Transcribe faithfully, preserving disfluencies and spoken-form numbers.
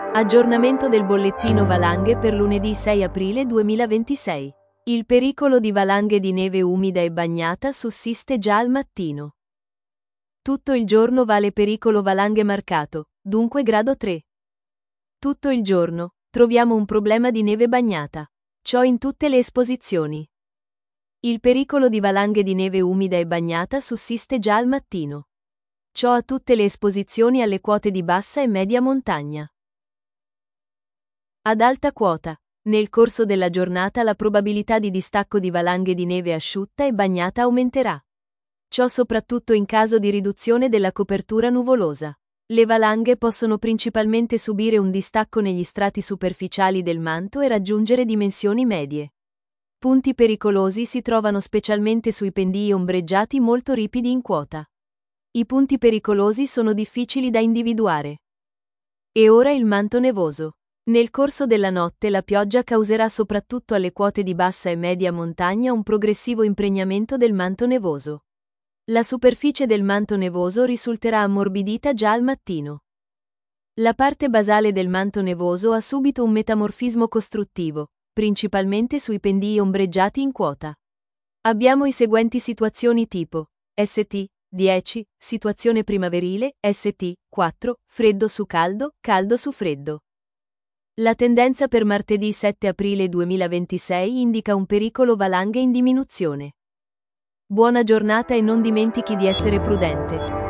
Aggiornamento del bollettino valanghe per lunedì sei aprile duemilaventisei. Il pericolo di valanghe di neve umida e bagnata sussiste già al mattino. Tutto il giorno vale pericolo valanghe marcato, dunque grado tre. Tutto il giorno troviamo un problema di neve bagnata. Ciò in tutte le esposizioni. Il pericolo di valanghe di neve umida e bagnata sussiste già al mattino. Ciò a tutte le esposizioni alle quote di bassa e media montagna. Ad alta quota, nel corso della giornata la probabilità di distacco di valanghe di neve asciutta e bagnata aumenterà. Ciò soprattutto in caso di riduzione della copertura nuvolosa. Le valanghe possono principalmente subire un distacco negli strati superficiali del manto e raggiungere dimensioni medie. Punti pericolosi si trovano specialmente sui pendii ombreggiati molto ripidi in quota. I punti pericolosi sono difficili da individuare. E ora il manto nevoso. Nel corso della notte la pioggia causerà soprattutto alle quote di bassa e media montagna un progressivo impregnamento del manto nevoso. La superficie del manto nevoso risulterà ammorbidita già al mattino. La parte basale del manto nevoso ha subito un metamorfismo costruttivo, principalmente sui pendii ombreggiati in quota. Abbiamo i seguenti situazioni tipo S T dieci, situazione primaverile, S T quattro, freddo su caldo, caldo su freddo. La tendenza per martedì sette aprile duemilaventisei indica un pericolo valanghe in diminuzione. Buona giornata e non dimentichi di essere prudente.